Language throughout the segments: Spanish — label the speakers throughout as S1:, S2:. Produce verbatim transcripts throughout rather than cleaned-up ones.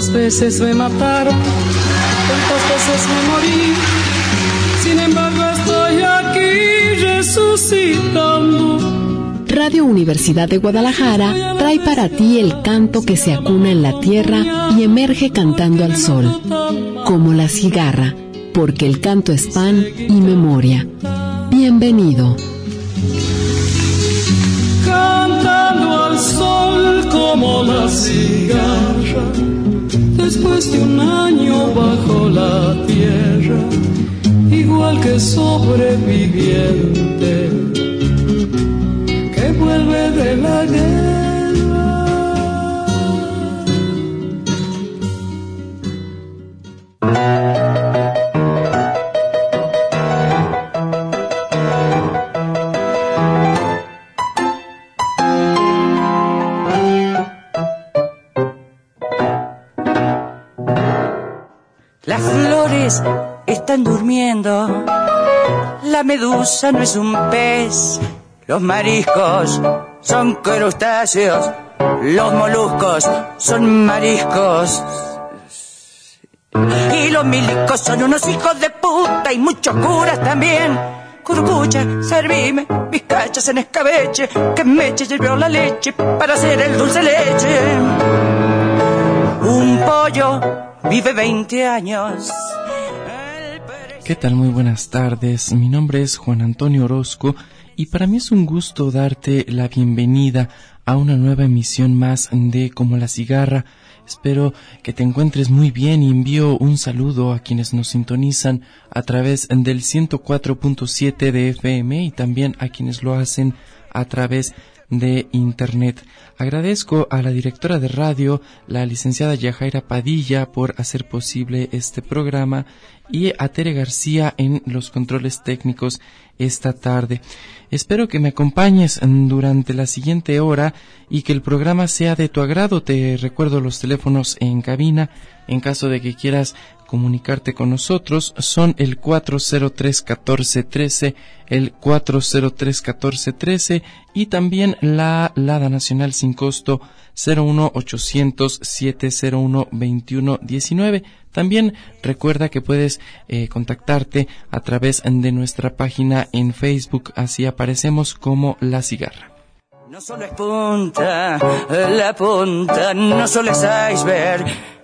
S1: Tantas veces me mataron, tantas veces me morí, sin embargo estoy aquí resucitando.
S2: Radio Universidad de Guadalajara trae para ti el canto que se acuna en la tierra y emerge cantando al sol, como la cigarra, porque el canto es pan y memoria. Bienvenido.
S1: Cantando al sol como la cigarra, después de un año bajo la tierra, igual que sobreviviente que vuelve de la guerra.
S3: Las flores están durmiendo, la medusa no es un pez, los mariscos son crustáceos, los moluscos son mariscos, y los milicos son unos hijos de puta y muchos curas también. Curucucha, servime bizcachas en escabeche, que Meche llevó la leche para hacer el dulce leche. Un pollo vive veinte años.
S4: ¿Qué tal? Muy buenas tardes. Mi nombre es Juan Antonio Orozco y para mí es un gusto darte la bienvenida a una nueva emisión más de Como la Cigarra. Espero que te encuentres muy bien y envío un saludo a quienes nos sintonizan a través del ciento cuatro punto siete de F M y también a quienes lo hacen a través de internet. Agradezco a la directora de radio, la licenciada Yajaira Padilla, por hacer posible este programa y a Tere García en los controles técnicos esta tarde. Espero que me acompañes durante la siguiente hora y que el programa sea de tu agrado. Te recuerdo los teléfonos en cabina en caso de que quieras comunicarte con nosotros. Son el cuatro cero tres, catorce trece, el cuatro cero tres, catorce trece y también la Lada Nacional sin costo cero uno ochocientos, siete cero uno, veintiuno diecinueve. También recuerda que puedes eh, contactarte a través de nuestra página en Facebook, así aparecemos como La Cigarra.
S3: No solo es punta, la punta, no solo es iceberg.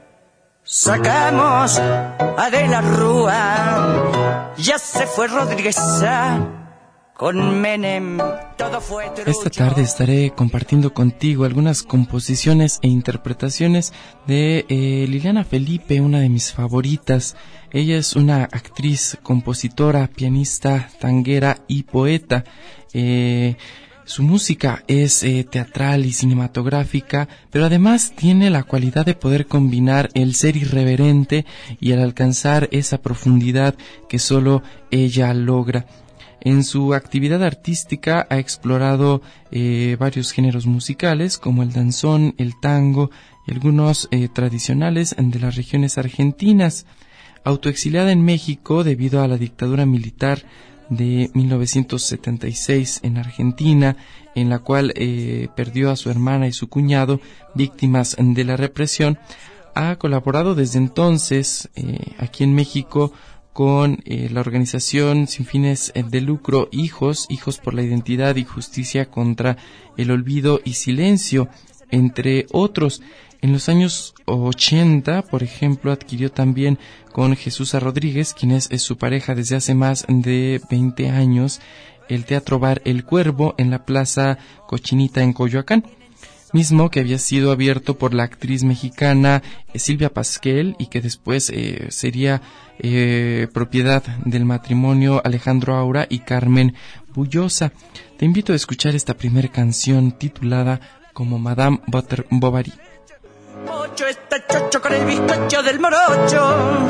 S3: Sacamos a De la Rúa, ya se fue Rodríguez Sá. Con Menem todo fue trucho.
S4: Esta tarde estaré compartiendo contigo algunas composiciones e interpretaciones de eh, Liliana Felipe, una de mis favoritas. Ella es una actriz, compositora, pianista, tanguera y poeta. Eh, su música es eh, teatral y cinematográfica, pero además tiene la cualidad de poder combinar el ser irreverente y el alcanzar esa profundidad que solo ella logra. En su actividad artística ha explorado eh, varios géneros musicales como el danzón, el tango y algunos eh, tradicionales de las regiones argentinas. Autoexiliada en México debido a la dictadura militar de mil novecientos setenta y seis en Argentina, en la cual eh, perdió a su hermana y su cuñado víctimas de la represión, ha colaborado desde entonces eh, aquí en México con eh, la organización sin fines de lucro Hijos, Hijos por la Identidad y Justicia contra el Olvido y Silencio, entre otros. En los años ochenta, por ejemplo, adquirió también con Jesús Rodríguez, quien es, es su pareja desde hace más de veinte años, el Teatro Bar El Cuervo en la Plaza Cochinita en Coyoacán, mismo que había sido abierto por la actriz mexicana eh, Silvia Pasquel y que después eh, sería eh, propiedad del matrimonio Alejandro Aura y Carmen Bullosa. Te invito a escuchar esta primera canción titulada como Madame Butter Bovary.
S3: Pocho está chocho con el bizcocho del morocho.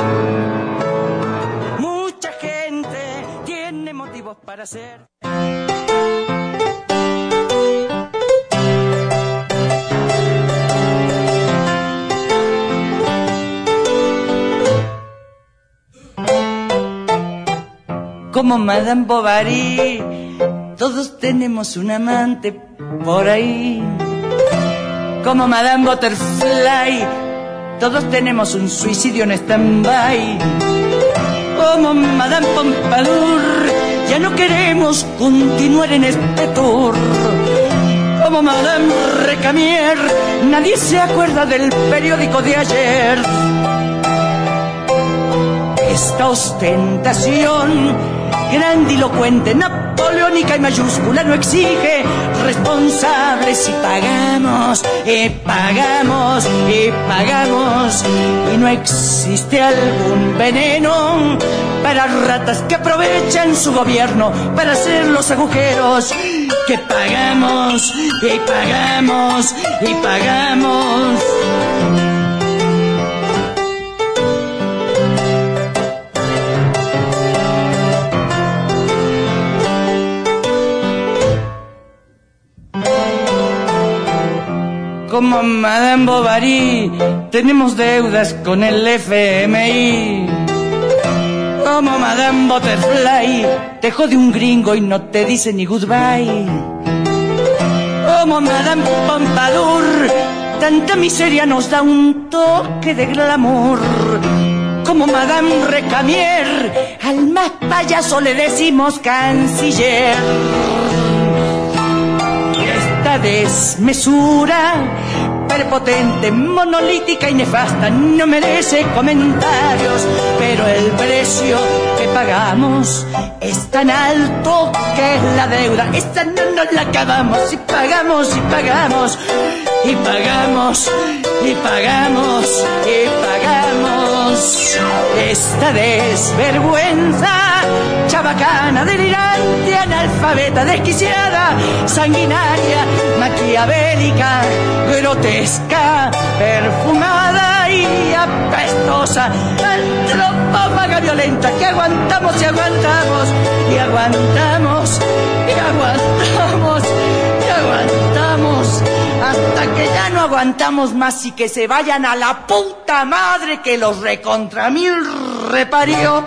S3: Mucha gente tiene motivos para ser. Como Madame Bovary, todos tenemos un amante por ahí. Como Madame Butterfly, todos tenemos un suicidio en stand-by. Como Madame Pompadour, ya no queremos continuar en este tour. Como Madame Recamier, nadie se acuerda del periódico de ayer. Esta ostentación grandilocuente, napoleónica y mayúscula no exige responsables y pagamos, y pagamos, y pagamos. Y no existe algún veneno para ratas que aprovechan su gobierno para hacer los agujeros. Que pagamos, y pagamos, y pagamos. Como Madame Bovary, tenemos deudas con el F M I. Como Madame Butterfly, te jode un gringo y no te dice ni goodbye. Como Madame Pompadour, tanta miseria nos da un toque de glamour. Como Madame Recamier, al más payaso le decimos canciller. Esta desmesura prepotente, monolítica y nefasta no merece comentarios, pero el precio que pagamos es tan alto que es la deuda. Esta no nos la acabamos y pagamos y pagamos y pagamos y pagamos y pagamos. Esta desvergüenza chabacana, delirante, analfabeta, desquiciada, sanguinaria, maquiavélica, grotesca, perfumada y apestosa, antropófaga violenta, que aguantamos y aguantamos y aguantamos y aguantamos y aguantamos hasta que ya no aguantamos más y que se vayan a la puta madre que los recontra mil reparió.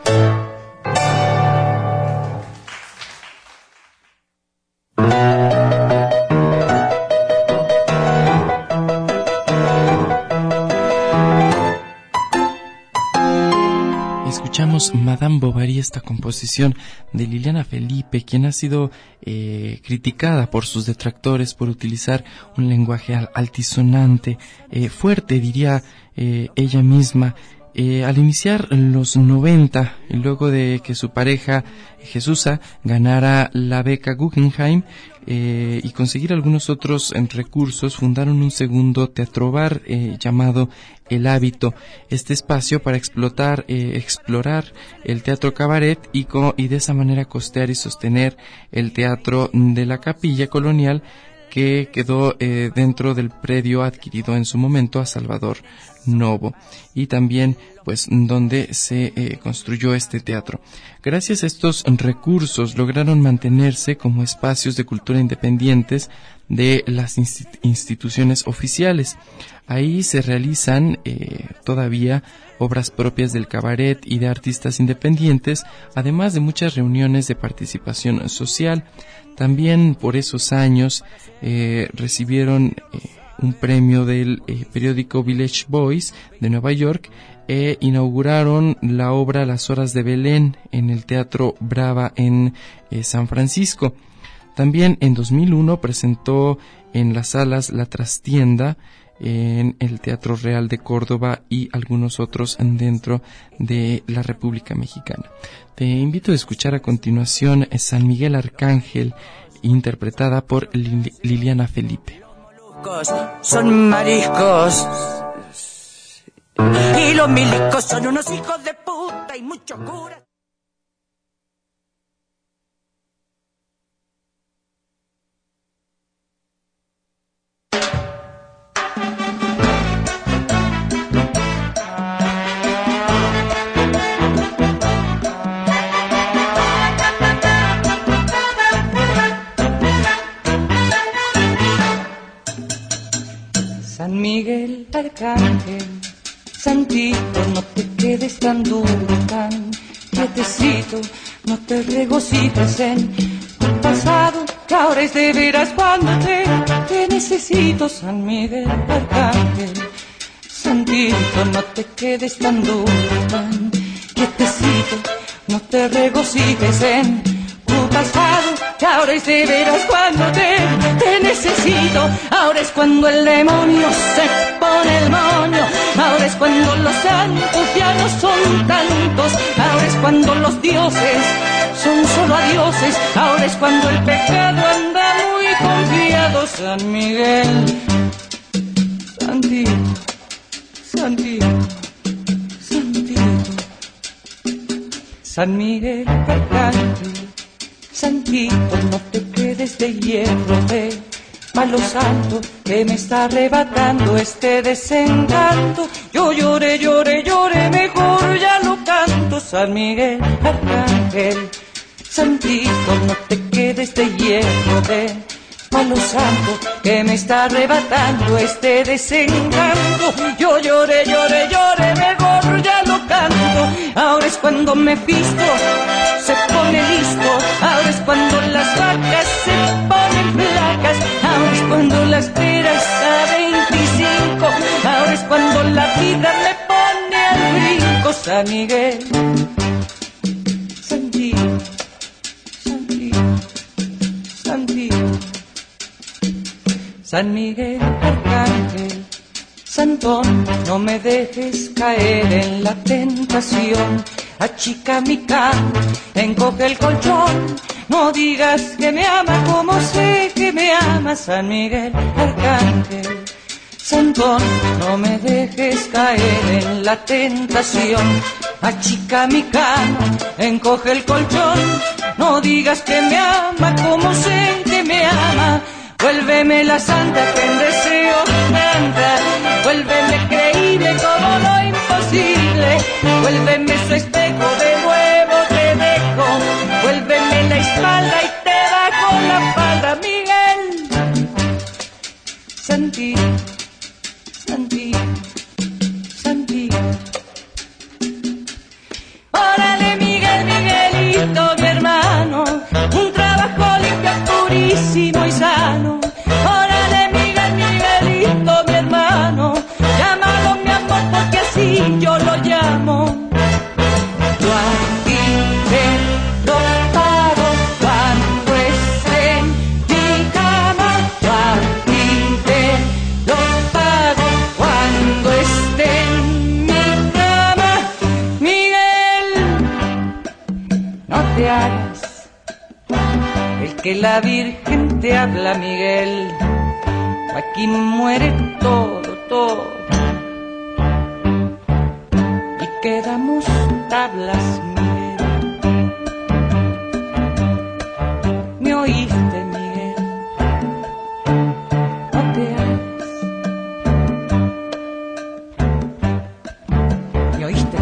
S4: Escuchamos Madame Bovary, esta composición de Liliana Felipe, quien ha sido eh, criticada por sus detractores por utilizar un lenguaje altisonante, eh, fuerte, diría eh, ella misma. Eh, al iniciar los noventa, y luego de que su pareja Jesusa ganara la beca Guggenheim eh, y conseguir algunos otros eh, recursos, fundaron un segundo teatro bar eh, llamado El Hábito, este espacio para explotar, eh, explorar el teatro cabaret y, co- y de esa manera costear y sostener el teatro de la Capilla Colonial, que quedó eh, dentro del predio adquirido en su momento a Salvador Novo, y también pues donde se eh, construyó este teatro. Gracias a estos recursos lograron mantenerse como espacios de cultura independientes de las instit- instituciones oficiales. Ahí se realizan eh, todavía obras propias del cabaret y de artistas independientes, además de muchas reuniones de participación social. También por esos años eh, recibieron eh, un premio del eh, periódico Village Voice de Nueva York e inauguraron la obra Las Horas de Belén en el Teatro Brava en eh, San Francisco. También en dos mil uno presentó en las salas La Trastienda en el Teatro Real de Córdoba y algunos otros dentro de la República Mexicana. Te invito a escuchar a continuación San Miguel Arcángel, interpretada por Lili- Liliana Felipe.
S3: Son mariscos y los milicos son unos hijos de puta y muchos curas.
S1: San Miguel Arcángel, santito, no te quedes tan duro, tan quietecito, no te regocijes en un pasado que ahora es de veras cuando te, te necesito. San Miguel Arcángel, Santito, no te quedes tan duro, tan quietecito, no te regocijes en tu pasado, que ahora es de veras cuando te, te necesito. Ahora es cuando el demonio se pone el moño, ahora es cuando los santos ya no son tantos, ahora es cuando los dioses son solo adioses, ahora es cuando el pecado anda muy confiado. San Miguel, Santito, Santito, Santito, San Miguel Arcángel, Santito, no te quedes de hierro, de palo santo, que me está arrebatando este desencanto. Yo lloré, lloré, lloré, mejor ya lo canto. San Miguel Arcángel, Santito, no te quedes de hierro, de palo santo, que me está arrebatando este desencanto. Yo lloré, lloré, lloré, mejor ya lo canto. Ahora es cuando Mefisto se pone listo, ahora es cuando las vacas se ponen flacas, ahora es cuando las peras a veinticinco, ahora es cuando la vida me pone al brinco. San Miguel, Santito, Santito, Santito, San Miguel Arcángel, Santón, no me dejes caer en la tentación. Achica mi cama, encoge el colchón, no digas que me ama como sé que me ama. San Miguel Arcángel, Santón, no me dejes caer en la tentación. Achica mi cama, encoge el colchón, no digas que me ama como sé que me ama. Vuélveme la santa que en deseo canta, vuélveme creíble como lo imposible, vuélveme su espejo, de nuevo te dejo, vuélveme la espalda y te bajo la falda. Miguel, Santito, Santito, Santito. Órale Miguel, Miguelito, mi hermano, un trabajo limpio, purísimo y sano. Órale Miguel, Miguelito, mi hermano, llámalo mi amor porque así yo lo llamo. Yo a ti te lo pago cuando esté en mi cama, yo a ti te lo pago cuando esté en mi cama. Miguel, no te hagas el que la Virgen te habla, Miguel. Aquí muere todo, todo, y quedamos tablas, Miguel. ¿Me oíste, Miguel? No te hagas. ¿Me oíste?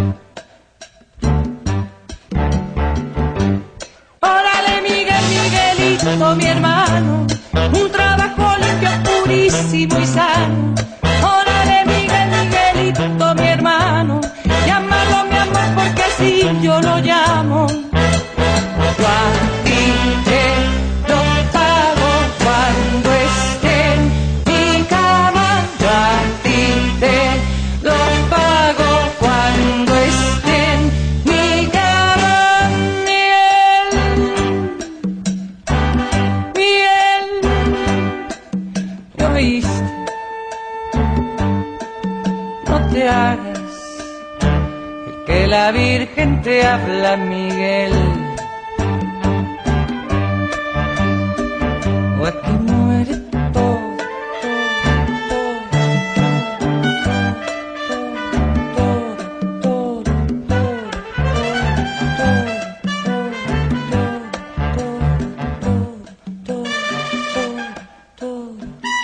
S1: Órale Miguel, Miguelito, mi hermano, un trabajo limpio, purísimo y sano. Órale Miguel, Miguelito, mi hermano, llámalo mi amor porque así yo lo llamo. Yo a ti te lo pago cuando esté en mi cama, yo a ti te lo pago cuando esté en mi cama. Miguel, Miguel, ¿me oíste? No te hagas el que la Virgen te habla, Miguel. O aquí muere todo, todo, todo, todo, todo, todo, todo,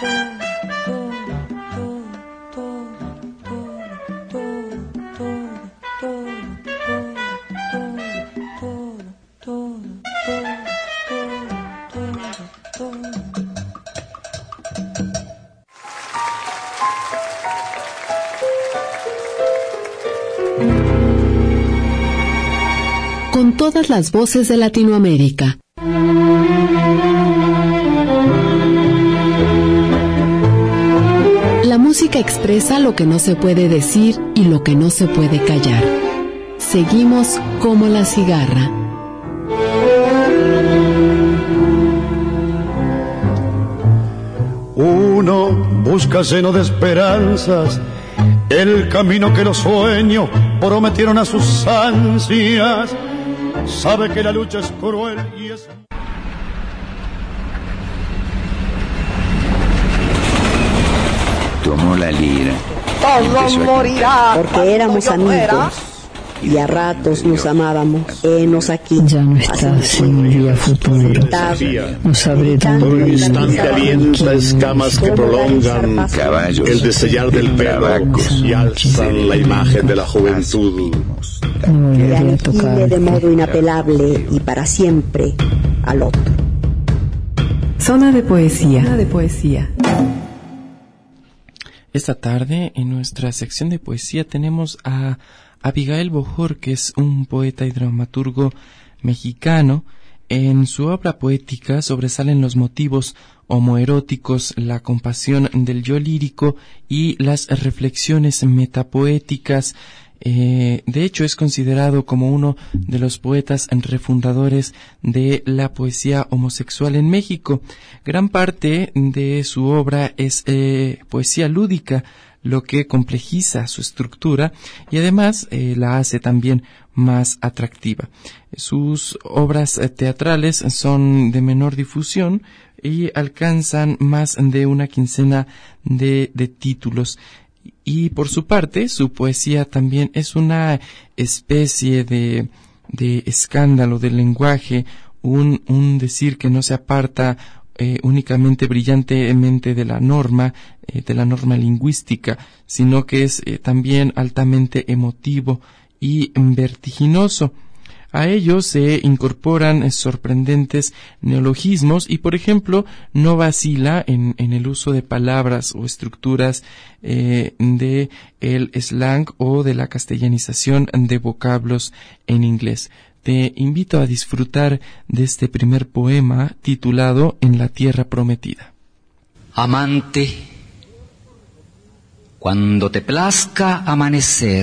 S2: Con todas las voces de Latinoamérica. La música expresa lo que no se puede decir y lo que no se puede callar. Seguimos como la cigarra.
S5: Uno busca lleno de esperanzas el camino que los sueños prometieron a sus ansias. Sabe que la lucha es cruel y es...
S6: Tomó la lira.
S7: Todos morirán.
S8: Porque éramos amigos y a ratos nos amábamos. Henos aquí.
S9: Ya no estás en un día futuro. No sabré dónde.
S10: Por un instante alienta escamas que prolongan
S6: Caballos,
S10: el destellar del pelo y alzan la imagen de la juventud.
S9: No
S8: Que
S9: volveré a tocar.
S8: aniquile de modo inapelable y para siempre al otro.
S2: Zona de poesía. Zona de poesía.
S4: Esta tarde, en nuestra sección de poesía, tenemos a Abigail Bojórquez, un poeta y dramaturgo mexicano. En su obra poética sobresalen los motivos homoeróticos, la compasión del yo lírico y las reflexiones metapoéticas. Eh, de hecho, es considerado como uno de los poetas refundadores de la poesía homosexual en México. Gran parte de su obra es eh, poesía lúdica, lo que complejiza su estructura y además eh, la hace también más atractiva. Sus obras eh, teatrales son de menor difusión y alcanzan más de una quincena de, de títulos. Y por su parte, su poesía también es una especie de, de escándalo del lenguaje, un, un decir que no se aparta eh, únicamente brillantemente de la norma, eh, de la norma lingüística, sino que es eh, también altamente emotivo y vertiginoso. A ello se incorporan eh, sorprendentes neologismos y, por ejemplo, no vacila en, en el uso de palabras o estructuras eh, de el slang o de la castellanización de vocablos en inglés. Te invito a disfrutar de este primer poema titulado En la Tierra Prometida.
S3: Amante, cuando te plazca amanecer,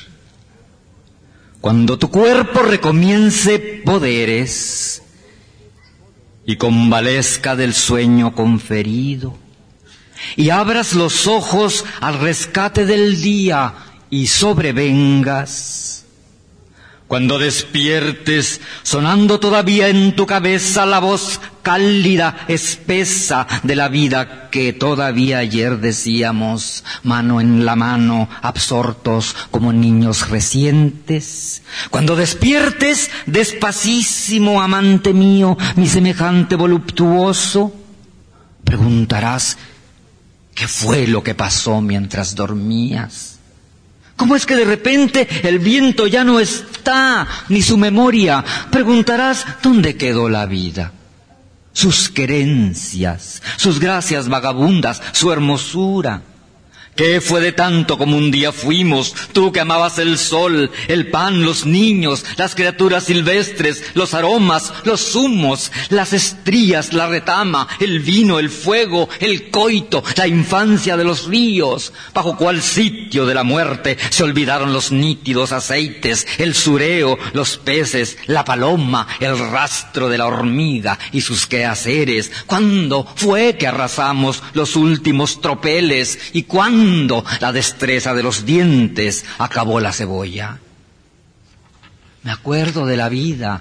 S3: cuando tu cuerpo recomience poderes y convalezca del sueño conferido, y abras los ojos al rescate del día y sobrevengas, cuando despiertes sonando todavía en tu cabeza la voz cálida, espesa de la vida que todavía ayer decíamos, mano en la mano, absortos como niños recientes. Cuando despiertes despacísimo, amante mío, mi semejante voluptuoso, preguntarás, ¿qué fue lo que pasó mientras dormías? ¿Cómo es que de repente el viento ya no está, ni su memoria? Preguntarás, ¿dónde quedó la vida? Sus querencias, sus gracias vagabundas, su hermosura. ¿Qué fue de tanto como un día fuimos, tú que amabas el sol, el pan, los niños, las criaturas silvestres, los aromas, los humos, las estrías, la retama, el vino, el fuego, el coito, la infancia de los ríos? ¿Bajo cuál sitio de la muerte se olvidaron los nítidos aceites, el sureo, los peces, la paloma, el rastro de la hormiga y sus quehaceres? ¿Cuándo fue que arrasamos los últimos tropeles? ¿Y cuándo la destreza de los dientes acabó la cebolla? Me acuerdo de la vida.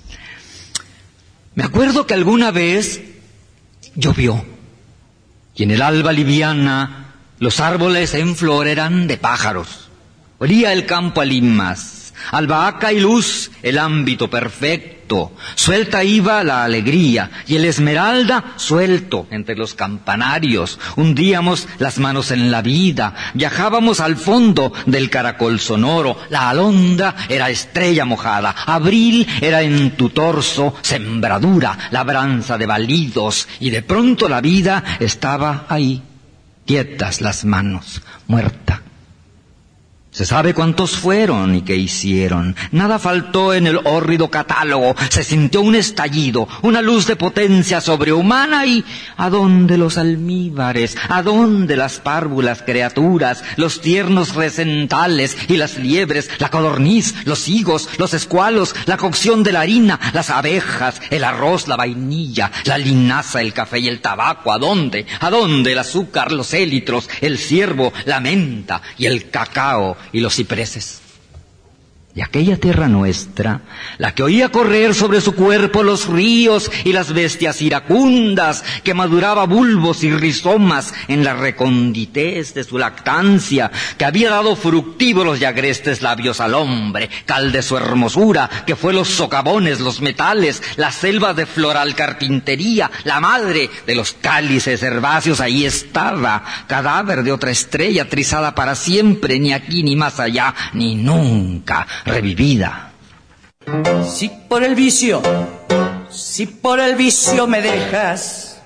S3: Me acuerdo que alguna vez llovió y en el alba liviana los árboles en flor eran de pájaros. Olía el campo a limas, albahaca y luz, el ámbito perfecto. Suelta iba la alegría y el esmeralda suelto entre los campanarios. Hundíamos las manos en la vida, viajábamos al fondo del caracol sonoro. La alondra era estrella mojada, abril era en tu torso sembradura, labranza de balidos, y de pronto la vida estaba ahí, quietas las manos, muerta.
S6: Se sabe cuántos fueron y qué hicieron. Nada faltó en el hórrido catálogo. Se sintió un estallido, una luz de potencia sobrehumana y ¿a dónde los almíbares? ¿A dónde las párvulas criaturas? Los tiernos recentales y las liebres, la codorniz, los higos, los escualos, la cocción de la harina, las abejas, el arroz, la vainilla, la linaza, el café y el tabaco. ¿A dónde? ¿A dónde el azúcar, los élitros, el ciervo, la menta y el cacao y los cipreses? Y aquella tierra nuestra, la que oía correr sobre su cuerpo los ríos y las bestias iracundas, que maduraba bulbos y rizomas en la reconditez de su lactancia, que había dado fructívoros y agrestes labios al hombre, cal de su hermosura, que fue los socavones, los metales, las selvas de floral carpintería, la madre de los cálices herbáceos, ahí estaba, cadáver de otra estrella trizada para siempre, ni aquí ni más allá, ni nunca revivida.
S3: Si por el vicio, si por el vicio me dejas,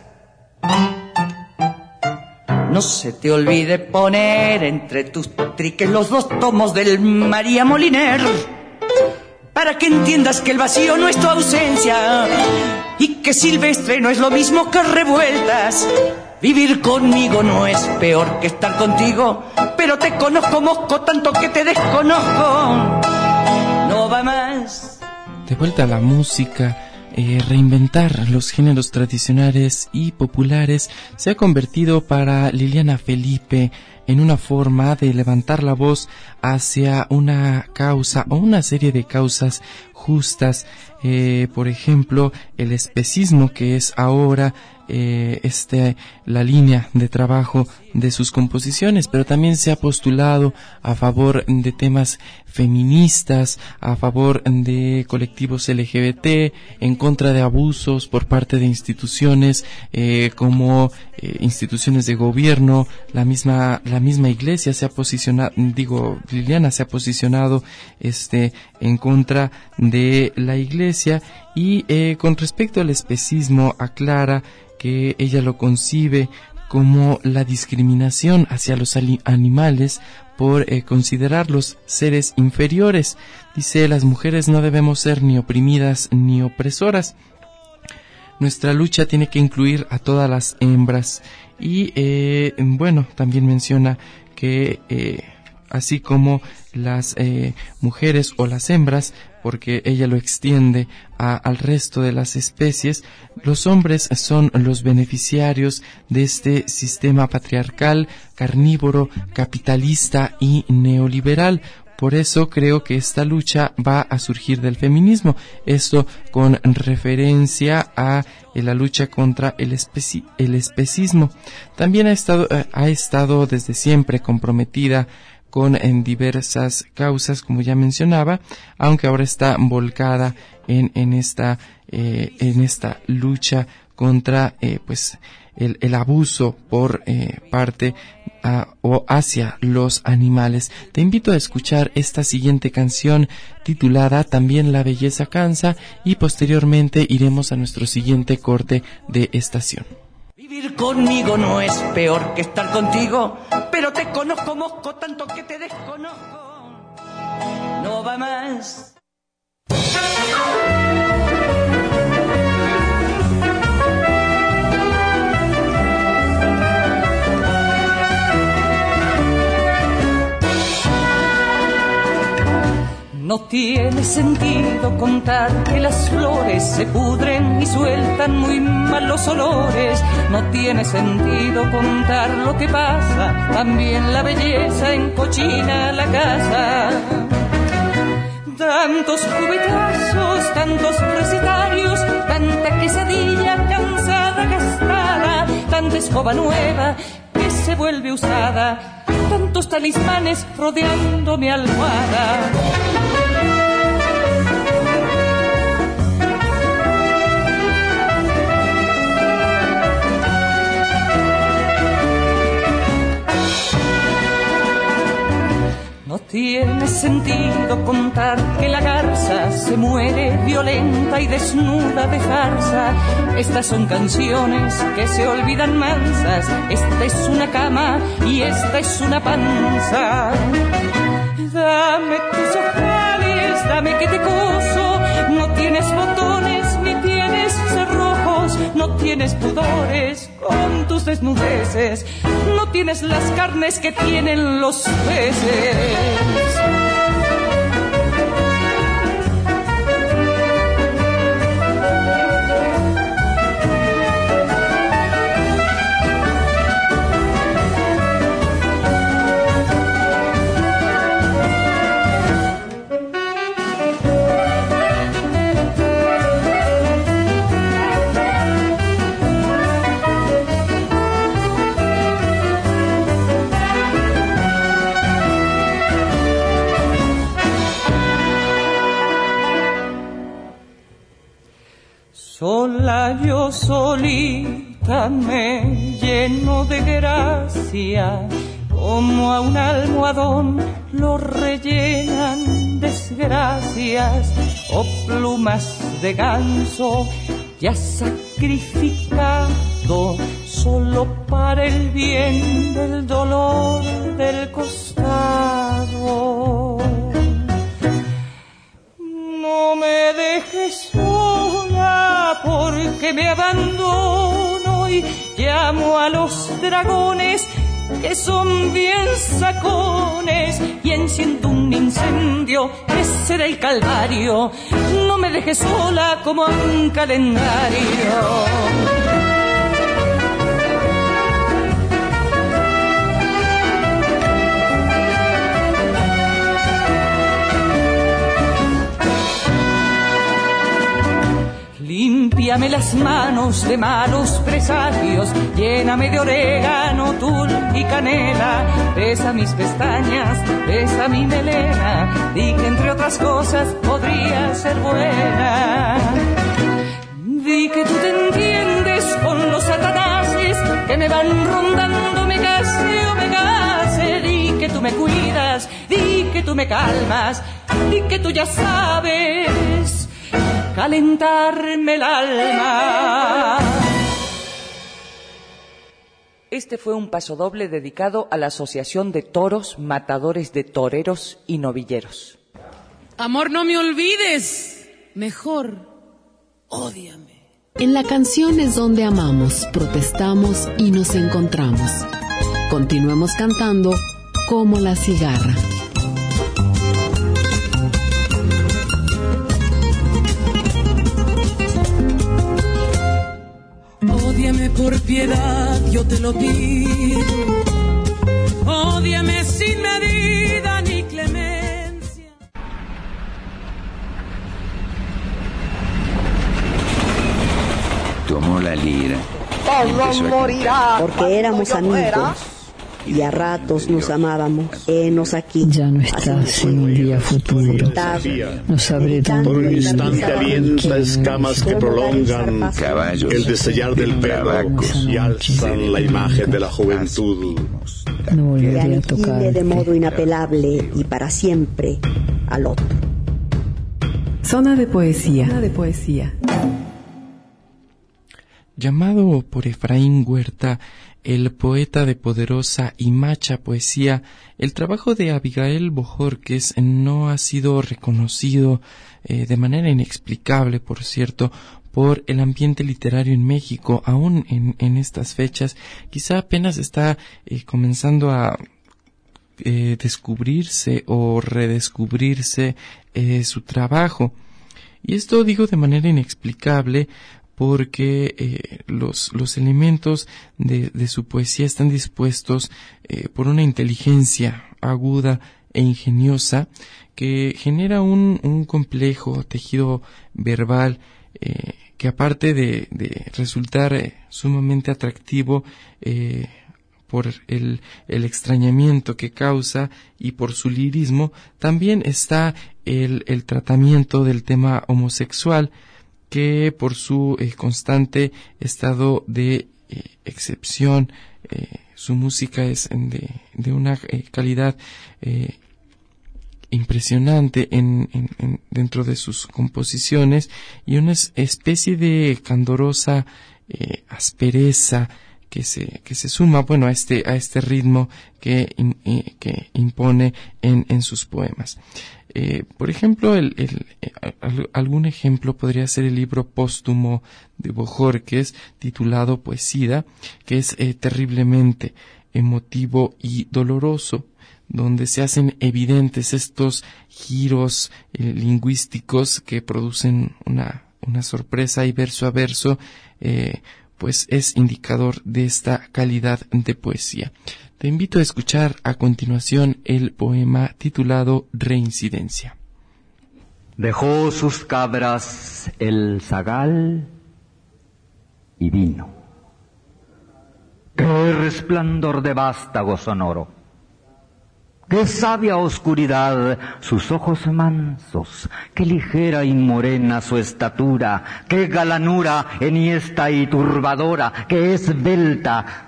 S3: no se te olvide poner entre tus triques los dos tomos del María Moliner, para que entiendas que el vacío no es tu ausencia y que Silvestre no es lo mismo que Revueltas. Vivir conmigo no es peor que estar contigo, pero te conozco, mosco, tanto que te desconozco. No va más.
S4: De vuelta a la música, eh, reinventar los géneros tradicionales y populares se ha convertido para Liliana Felipe en una forma de levantar la voz hacia una causa o una serie de causas justas. Eh, por ejemplo, el especismo, que es ahora eh, este, la línea de trabajo de sus composiciones, pero también se ha postulado a favor de temas feministas, a favor de colectivos L G B T, en contra de abusos por parte de instituciones eh, como eh, instituciones de gobierno. La misma la misma iglesia se ha posicionado, digo, Liliana se ha posicionado este en contra de la iglesia. Y eh, con respecto al especismo, aclara que ella lo concibe como la discriminación hacia los animales por eh, considerarlos seres inferiores. Dice: las mujeres no debemos ser ni oprimidas ni opresoras. Nuestra lucha tiene que incluir a todas las hembras. Y eh, bueno, también menciona que eh, así como las eh, mujeres o las hembras, porque ella lo extiende a, al resto de las especies, los hombres son los beneficiarios de este sistema patriarcal, carnívoro, capitalista y neoliberal. Por eso creo que esta lucha va a surgir del feminismo. Esto con referencia a la lucha contra el, especi- el especismo. También ha estado, ha estado desde siempre comprometida con en diversas causas, como ya mencionaba, aunque ahora está volcada en, en esta, eh, en esta lucha contra, eh, pues, el, el abuso por eh, parte a, o hacia los animales. Te invito a escuchar esta siguiente canción titulada También la belleza cansa, y posteriormente iremos a nuestro siguiente corte de estación.
S3: Vivir conmigo no es peor que estar contigo, pero te conozco, mosco, tanto que te desconozco. No va más. No tiene sentido contar que las flores se pudren y sueltan muy malos olores. No tiene sentido contar lo que pasa, también la belleza encochina la casa. Tantos cubetazos, tantos recetarios, tanta quesadilla cansada, gastada, tanta escoba nueva que se vuelve usada, tantos talismanes rodeando mi almohada. No tiene sentido contar que la garza se muere violenta y desnuda de farsa. Estas son canciones que se olvidan mansas. Esta es una cama y esta es una panza.
S1: Dame tus ojales, dame que te coso. No tienes botones ni tienes cerrojos, no tienes pudores con tus desnudeces, no tienes las carnes que tienen los peces. Sola yo solita me lleno de gracia, como a un almohadón lo rellenan desgracias o plumas de ganso ya sacrificado solo para el bien del dolor del costado. No me dejes sola porque me abandono y llamo a los dragones que son bien sacones y enciendo un incendio que será el calvario. No me dejes sola como un calendario. Límpiame las manos de malos presagios, lléname de orégano, tul y canela, besa mis pestañas, besa mi melena, di que entre otras cosas podría ser buena. Di que tú te entiendes con los satanases que me van rondando, me case o me case, di que tú me cuidas, di que tú me calmas, di que tú ya sabes calentarme el alma.
S3: Este fue un pasodoble dedicado a la Asociación de Toros, Matadores de Toreros y Novilleros.
S11: Amor, no me olvides, mejor ódiame.
S2: En la canción es donde amamos, protestamos y nos encontramos. Continuemos cantando como la cigarra.
S11: Ódiame por piedad, yo te lo pido. Ódiame sin medida ni clemencia.
S12: Tomó la lira.
S8: Todo morirá. Porque éramos amigos y a ratos nos amábamos. Henos aquí.
S9: Ya no estás en un día futuro. No sabré dónde.
S10: Por un instante alienta escamas que prolongan
S12: Caballos,
S10: el destellar del pelo y alzan la imagen de la juventud.
S9: No
S8: Que
S9: volveré a
S8: aniquile
S9: tocar.
S8: de modo inapelable y para siempre al otro.
S2: Zona de poesía. Zona de poesía.
S4: Llamado por Efraín Huerta, el poeta de poderosa y macha poesía, el trabajo de Abigail Bojorquez no ha sido reconocido eh, de manera inexplicable, por cierto, por el ambiente literario en México, aún en, en estas fechas. Quizá apenas está eh, comenzando a eh, descubrirse o redescubrirse eh, su trabajo. Y esto digo de manera inexplicable porque eh, los, los elementos de, de su poesía están dispuestos eh, por una inteligencia aguda e ingeniosa que genera un, un complejo tejido verbal eh, que aparte de, de resultar eh, sumamente atractivo eh, por el, el extrañamiento que causa y por su lirismo, también está el, el tratamiento del tema homosexual, que por su eh, constante estado de eh, excepción, eh, su música es de, de una eh, calidad eh, impresionante en, en, en, dentro de sus composiciones y una especie de candorosa eh, aspereza que se que se suma, bueno, a este a este ritmo que eh, que impone en en sus poemas. Eh, por ejemplo, el, el, el, algún ejemplo podría ser el libro póstumo de Bojorquez titulado Poesía, que es eh, terriblemente emotivo y doloroso, donde se hacen evidentes estos giros eh, lingüísticos que producen una, una sorpresa, y verso a verso eh, pues es indicador de esta calidad de poesía. Te invito a escuchar a continuación el poema titulado Reincidencia.
S6: Dejó sus cabras el zagal y vino. ¡Qué resplandor de vástago sonoro! ¡Qué sabia oscuridad sus ojos mansos! ¡Qué ligera y morena su estatura! ¡Qué galanura enhiesta y turbadora! ¡Qué esbelta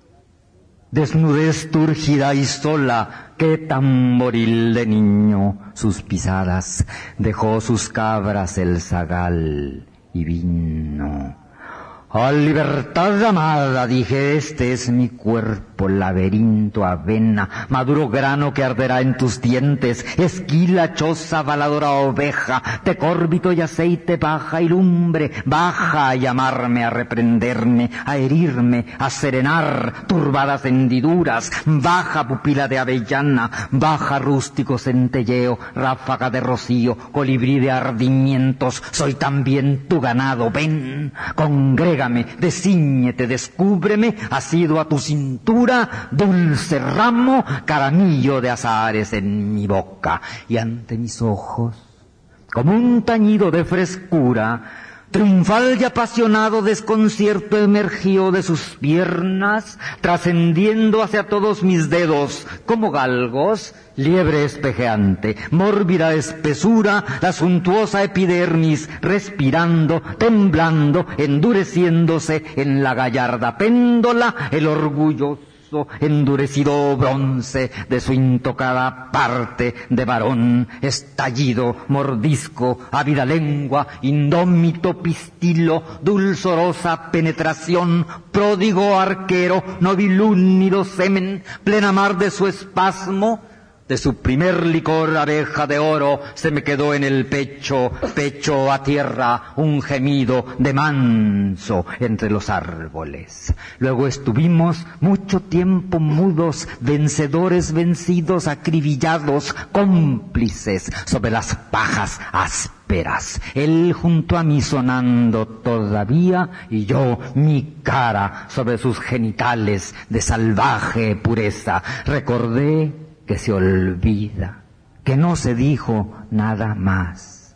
S6: desnudez túrgida y sola! ¡Qué tamboril de niño sus pisadas! Dejó sus cabras el zagal y vino. ¡Oh, libertad amada! Dije, este es mi cuerpo, laberinto, avena, maduro grano que arderá en tus dientes, esquila, choza, baladora oveja, tecórbito y aceite, baja y lumbre, baja a llamarme, a reprenderme, a herirme, a serenar turbadas hendiduras, baja pupila de avellana, baja rústico centelleo, ráfaga de rocío, colibrí de ardimientos, soy también tu ganado, ven, congrega, descíñete, descúbreme, asido a tu cintura, dulce ramo, caramillo de azahares en mi boca, y ante mis ojos, como un tañido de frescura, triunfal y apasionado desconcierto emergió de sus piernas, trascendiendo hacia todos mis dedos, como galgos, liebre espejeante, mórbida espesura, la suntuosa epidermis, respirando, temblando, endureciéndose en la gallarda péndola, el orgulloso endurecido bronce de su intocada parte de varón, estallido, mordisco, ávida lengua, indómito pistilo, dulzorosa penetración, pródigo arquero, nobilúnido semen, plena mar de su espasmo. De su primer licor, abeja de oro, se me quedó en el pecho, pecho a tierra, un gemido de manso entre los árboles. Luego estuvimos mucho tiempo mudos, vencedores vencidos, acribillados, cómplices sobre las pajas ásperas. Él junto a mí sonando todavía, y yo mi cara sobre sus genitales de salvaje pureza. Recordé que se olvida, que no se dijo nada más.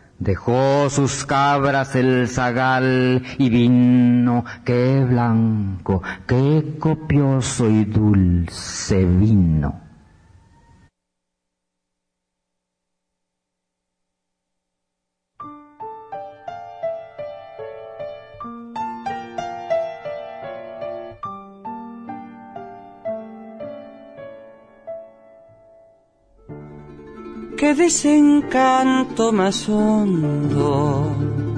S6: Dejó sus cabras el zagal y vino, qué blanco, qué copioso y dulce vino.
S3: Qué desencanto más hondo,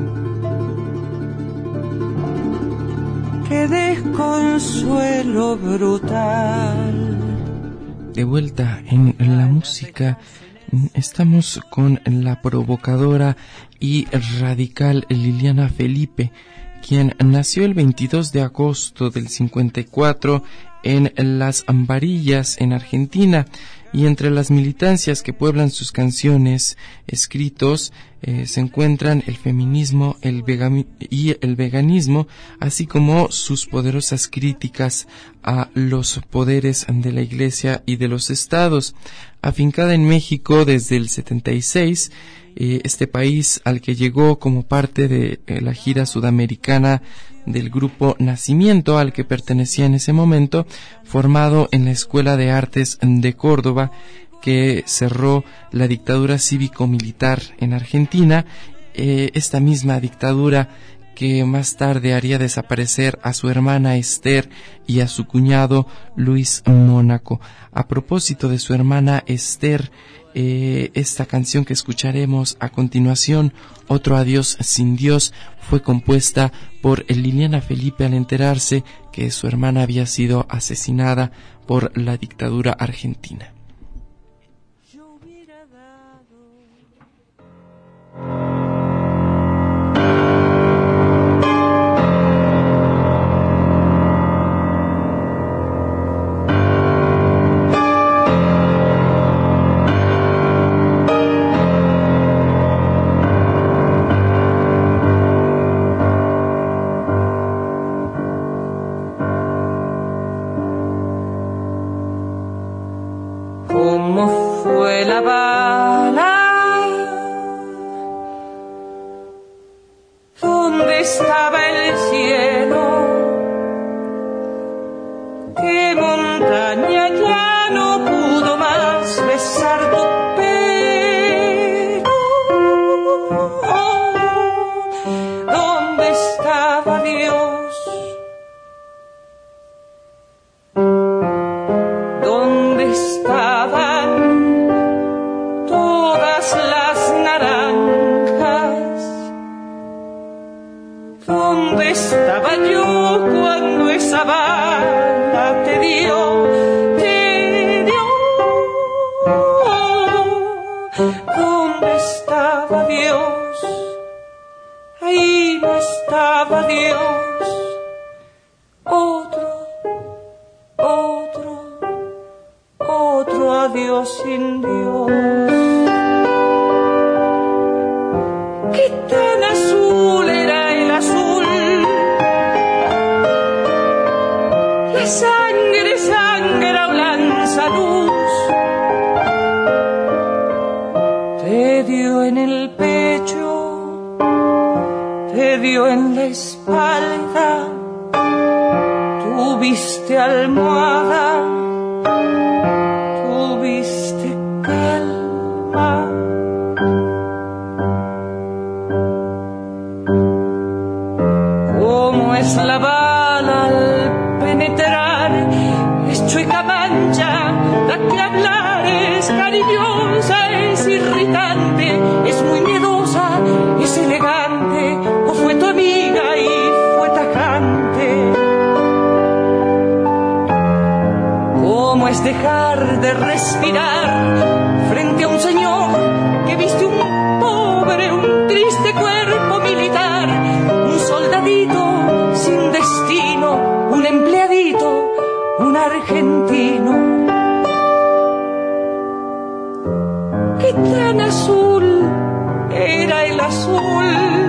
S3: qué desconsuelo brutal.
S4: De vuelta en la música, estamos con la provocadora y radical Liliana Felipe, quien nació el veintidós de agosto del cincuenta y cuatro en Las Ambarillas, en Argentina. Y entre las militancias que pueblan sus canciones, escritos, eh, se encuentran el feminismo el vegami- y el veganismo, así como sus poderosas críticas a los poderes de la Iglesia y de los estados. Afincada en México desde el setenta y seis, eh, este país al que llegó como parte de eh, la gira sudamericana del grupo Nacimiento, al que pertenecía en ese momento, formado en la Escuela de Artes de Córdoba, que cerró la dictadura cívico-militar en Argentina, eh, esta misma dictadura que más tarde haría desaparecer a su hermana Esther y a su cuñado Luis Mónaco. A propósito de su hermana Esther, eh, esta canción que escucharemos a continuación, Otro adiós sin Dios, fue compuesta por Liliana Felipe al enterarse que su hermana había sido asesinada por la dictadura argentina.
S1: Dejar de respirar frente a un señor que viste un pobre, un triste cuerpo militar, un soldadito sin destino, un empleadito, un argentino. Qué tan azul era el azul,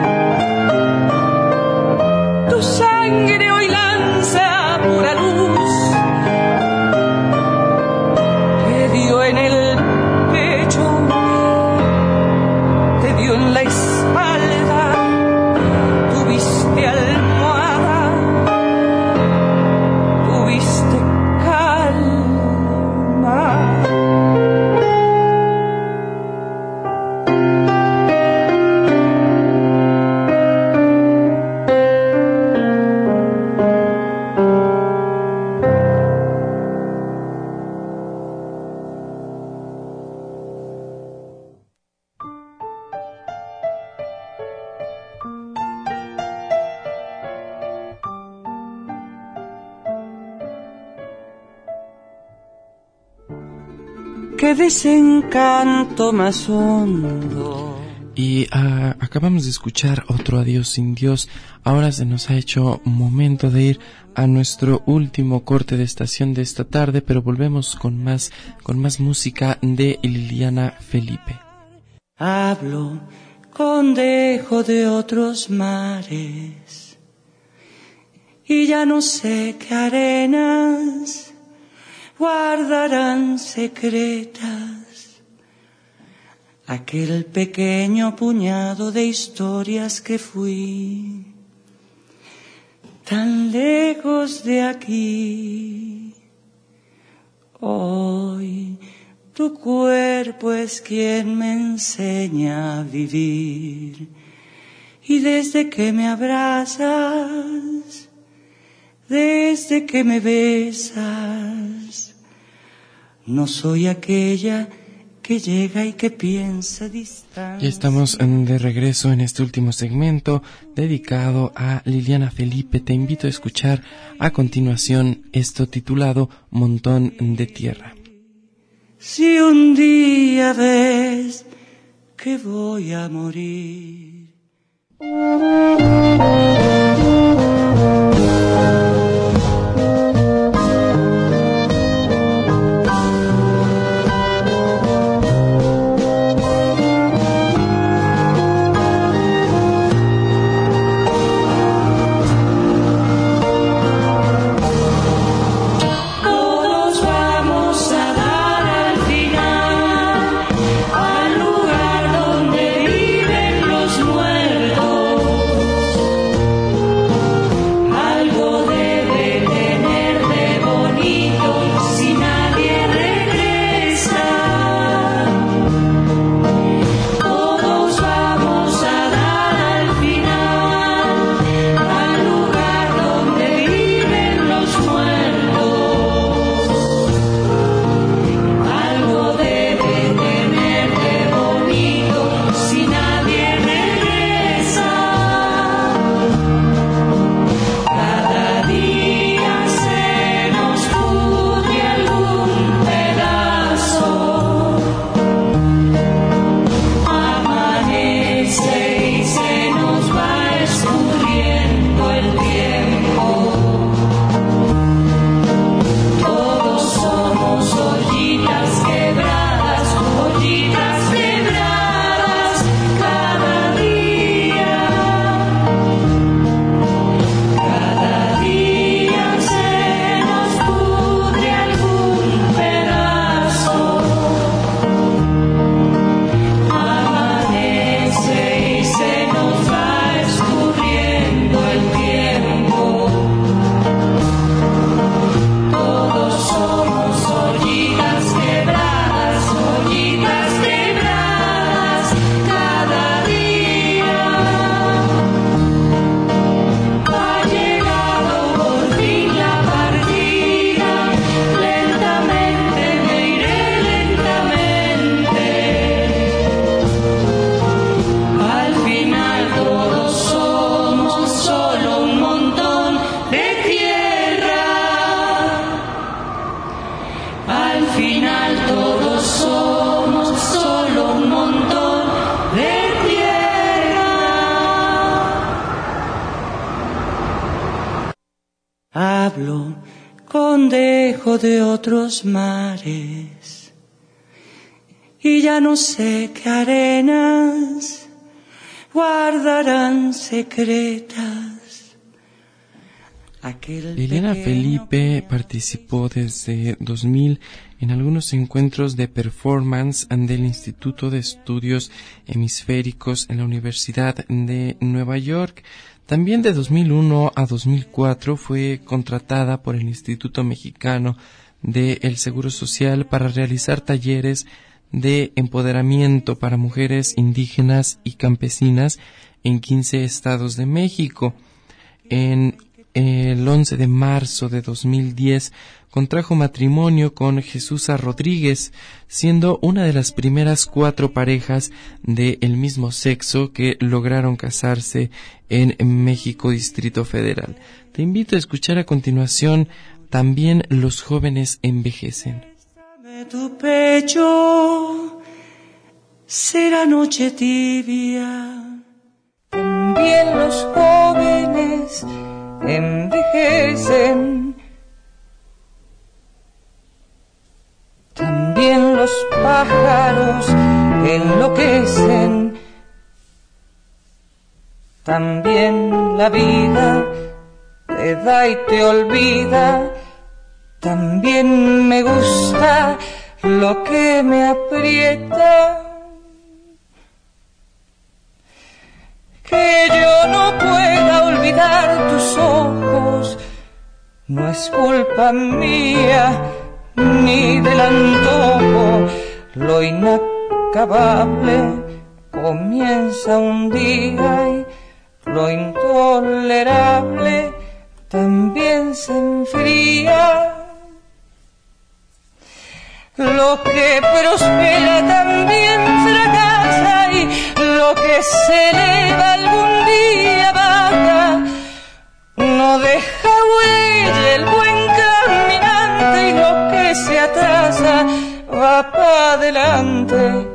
S1: tu sangre hoy lanza pura luz. En el pecho, te dio en la espalda, tuviste almohada, tuviste calma. Qué desencanto más hondo.
S4: Y uh, acabamos de escuchar Otro adiós sin Dios. Ahora se nos ha hecho momento de ir a nuestro último corte de estación de esta tarde, pero volvemos con más, con más música de Liliana Felipe.
S1: Hablo con dejo de otros mares y ya no sé qué arenas guardarán secretas aquel pequeño puñado de historias que fui tan lejos de aquí. Hoy tu cuerpo es quien me enseña a vivir
S3: Y desde que me abrazas, desde que me besas, no soy aquella que llega y que piensa distancia.
S4: Ya estamos de regreso en este último segmento dedicado a Liliana Felipe. Te invito a escuchar a continuación esto titulado Montón de Tierra.
S3: Si un día ves que voy a morir, hablo con dejo de otros mares y ya no sé qué arenas guardarán secretas. Aquel
S4: Liliana Felipe participó desde dos mil en algunos encuentros de performance del Instituto de Estudios Hemisféricos en la Universidad de Nueva York. También de dos mil uno a dos mil cuatro fue contratada por el Instituto Mexicano del Seguro Social para realizar talleres de empoderamiento para mujeres indígenas y campesinas en quince estados de México. En el once de marzo de dos mil diez contrajo matrimonio con Jesusa Rodríguez, siendo una de las primeras cuatro parejas del mismo sexo que lograron casarse en México, Distrito Federal. Te invito a escuchar a continuación También los jóvenes envejecen.
S3: Tu pecho será noche tibia.
S1: También los jóvenes envejecen. También los pájaros enloquecen. También la vida te da y te olvida. También me gusta lo que me aprieta. Que yo no pueda olvidar tus ojos no es culpa mía ni del antojo. Lo inacabable comienza un día y
S3: lo intolerable también se enfría. Lo que prospera también fracasa y lo que se eleva algún día baja. No deja huella el buen caminante y lo que se atrasa va para adelante.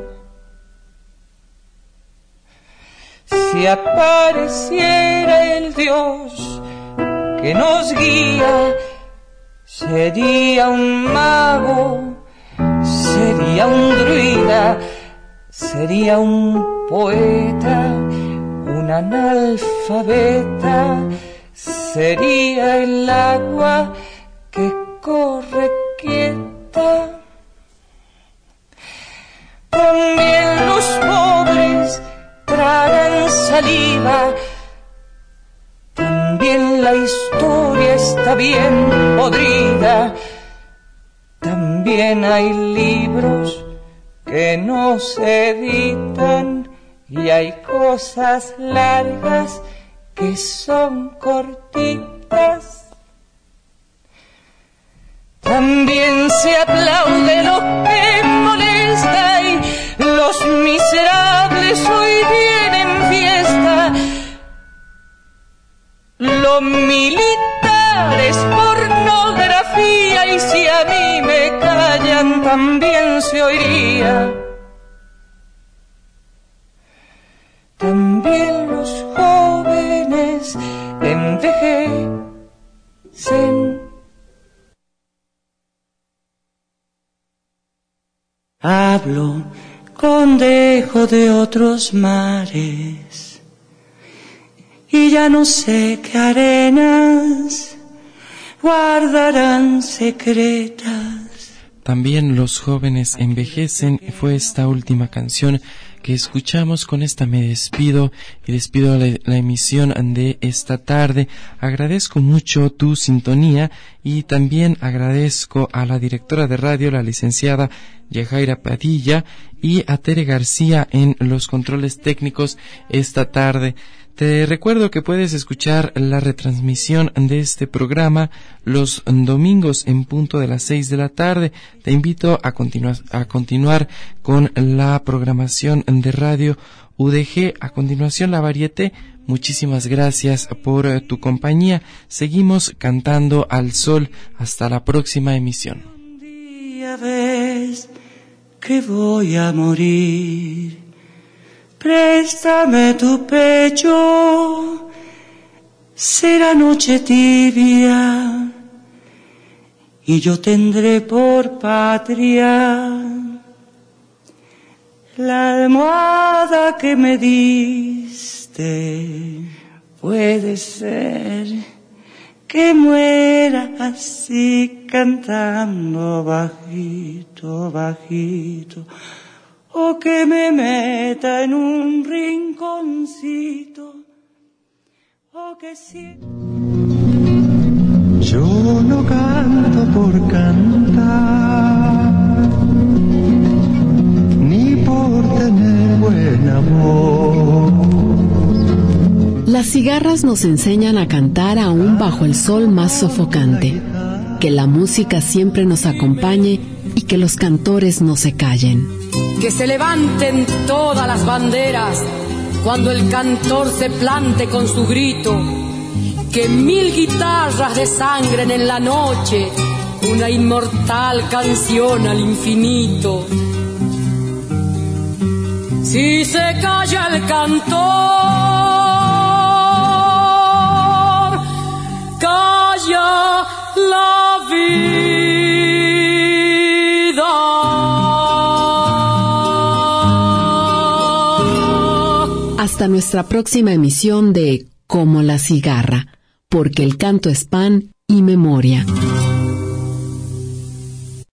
S3: Si apareciera el Dios que nos guía, sería un mago, sería un druida, sería un poeta, un analfabeta, sería el agua que corre quieta. También los pobres tragan saliva, también la historia está bien podrida, también hay libros que no se editan y hay cosas largas que son cortitas. También se aplaude lo que molesta y los miserables hoy tienen fiesta. Lo militar es pornografía y si a mí me callan también se oiría. También los jóvenes envejecen. Hablo con dejo de otros mares y ya no sé qué arenas guardarán secretas.
S4: También los jóvenes envejecen fue esta última canción que escuchamos. Con esta me despido y despido la, la emisión de esta tarde. Agradezco mucho tu sintonía y también agradezco a la directora de radio, la licenciada Yajaira Padilla, y a Tere García en los controles técnicos esta tarde. Te recuerdo que puedes escuchar la retransmisión de este programa los domingos en punto de las seis de la tarde. Te invito a continuar, a continuar con la programación de radio U D G. A continuación, la Varieté. Muchísimas gracias por uh, tu compañía. Seguimos cantando al sol. Hasta la próxima emisión.
S3: Un día ves que voy a morir. Préstame tu pecho, será noche tibia, y yo tendré por patria la almohada que me diste. Puede ser que muera así cantando bajito, bajito, o que me meta en un rinconcito, o que si...
S12: Yo no canto por cantar, ni por tener buen amor.
S2: Las cigarras nos enseñan a cantar aún bajo el sol más sofocante, que la música siempre nos acompañe y que los cantores no se callen.
S11: Que se levanten todas las banderas cuando el cantor se plante con su grito. Que mil guitarras desangren en la noche una inmortal canción al infinito. Si se calla el cantor, calla la vida.
S2: Hasta nuestra próxima emisión de Como la cigarra, porque el canto es pan y memoria.